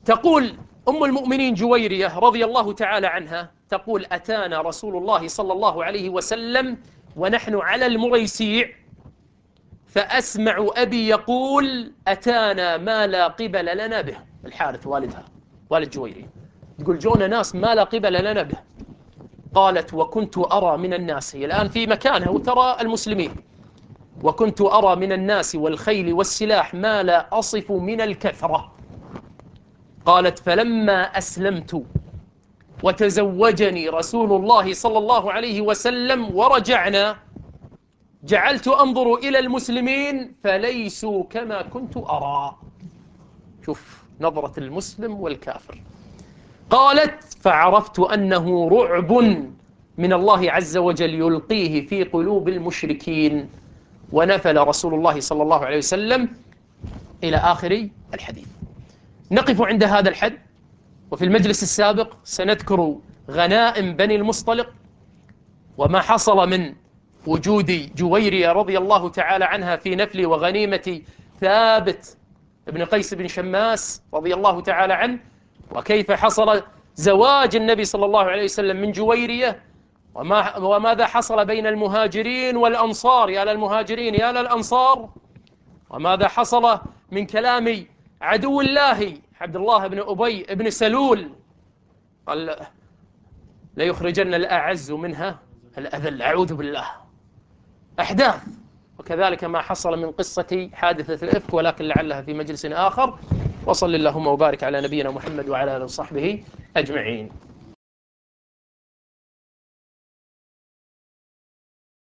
تقول أم المؤمنين جويرية رضي الله تعالى عنها، تقول: أتانا رسول الله صلى الله عليه وسلم ونحن على المريسيع، فأسمع أبي يقول: أتانا ما لا قبل لنا به. الحارث والدها، والد جويرية، تقول: جونا ناس ما لا قبل لنا به. قالت: وكنت أرى من الناس، هي الآن في مكانها وترى المسلمين، وكنت أرى من الناس والخيل والسلاح ما لا أصف من الكثرة. قالت: فلما أسلمت وتزوجني رسول الله صلى الله عليه وسلم ورجعنا، جعلت أنظر إلى المسلمين فليسوا كما كنت أرى. شوف نظرة المسلم والكافر. قالت: فعرفت أنه رعب من الله عز وجل يلقيه في قلوب المشركين. ونفل رسول الله صلى الله عليه وسلم إلى آخر الحديث. نقف عند هذا الحد، وفي المجلس السابق سنذكر غنائم بني المصطلق وما حصل من وجود جويرية رضي الله تعالى عنها في نفل وغنيمة ثابت بن قيس بن شماس رضي الله تعالى عنه، وكيف حصل زواج النبي صلى الله عليه وسلم من جويرية، وماذا حصل بين المهاجرين والأنصار، يا للمهاجرين يا للأنصار، وماذا حصل من كلام عدو الله عبد الله بن أبي بن سلول، قال: ليخرجن الأعز منها الأذل، أعوذ بالله. أحداث، وكذلك ما حصل من قصة حادثة الإفك، ولكن لعلها في مجلس آخر. وصل اللهم وبارك على نبينا محمد وعلى آله وصحبه أجمعين.